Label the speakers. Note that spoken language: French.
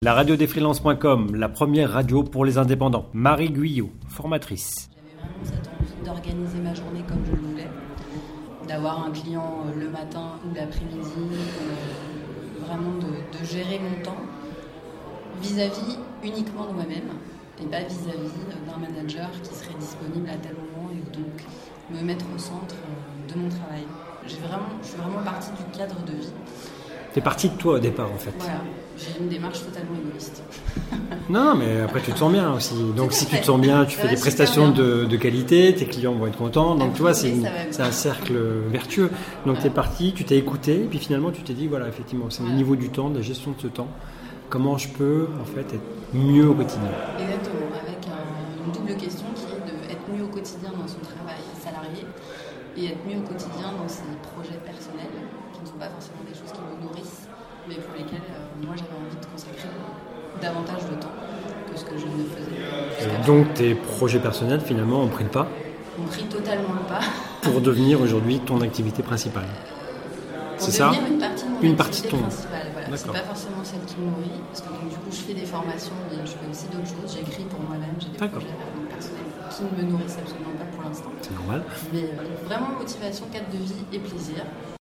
Speaker 1: La radio des freelances.com, la première radio pour les indépendants. Marie Guyot, formatrice.
Speaker 2: J'avais vraiment cette envie d'organiser ma journée comme je le voulais, d'avoir un client le matin ou l'après-midi, vraiment de gérer mon temps vis-à-vis uniquement de moi-même et pas vis-à-vis d'un manager qui serait disponible à tel moment et donc me mettre au centre de mon travail. Je suis vraiment partie du cadre de vie.
Speaker 1: T'es partie de toi au départ en fait.
Speaker 2: Voilà, j'ai une démarche totalement égoïste.
Speaker 1: Non, mais après tu te sens bien aussi. Donc si tu te sens bien, tu fais des prestations de qualité, tes clients vont être contents. Donc tu vois, c'est un cercle vertueux. Donc t'es parti, tu t'es écouté, et puis finalement tu t'es dit, voilà, effectivement, c'est au niveau du temps, de la gestion de ce temps. Comment je peux en fait être mieux au quotidien.
Speaker 2: Exactement, avec une double question qui est d'être mieux au quotidien dans son travail salarié et être mieux au quotidien dans ses projets personnels, qui ne sont pas forcément des choses qui me nourrissent, mais pour lesquelles moi j'avais envie de consacrer davantage de temps que ce que je ne faisais jusqu'à
Speaker 1: Donc tes projets personnels finalement ont pris le pas.
Speaker 2: Ont pris totalement le pas.
Speaker 1: Pour devenir aujourd'hui ton activité principale. C'est ça ?
Speaker 2: Une partie de mon activité principale. Voilà.
Speaker 1: D'accord.
Speaker 2: C'est pas forcément celle qui me nourrit, parce que donc, du coup je fais des formations, mais je fais aussi d'autres choses. J'écris pour moi-même, j'ai des projets personnels qui ne me nourrissent absolument pas pour l'instant.
Speaker 1: C'est normal.
Speaker 2: Mais vraiment motivation, cadre de vie et plaisir.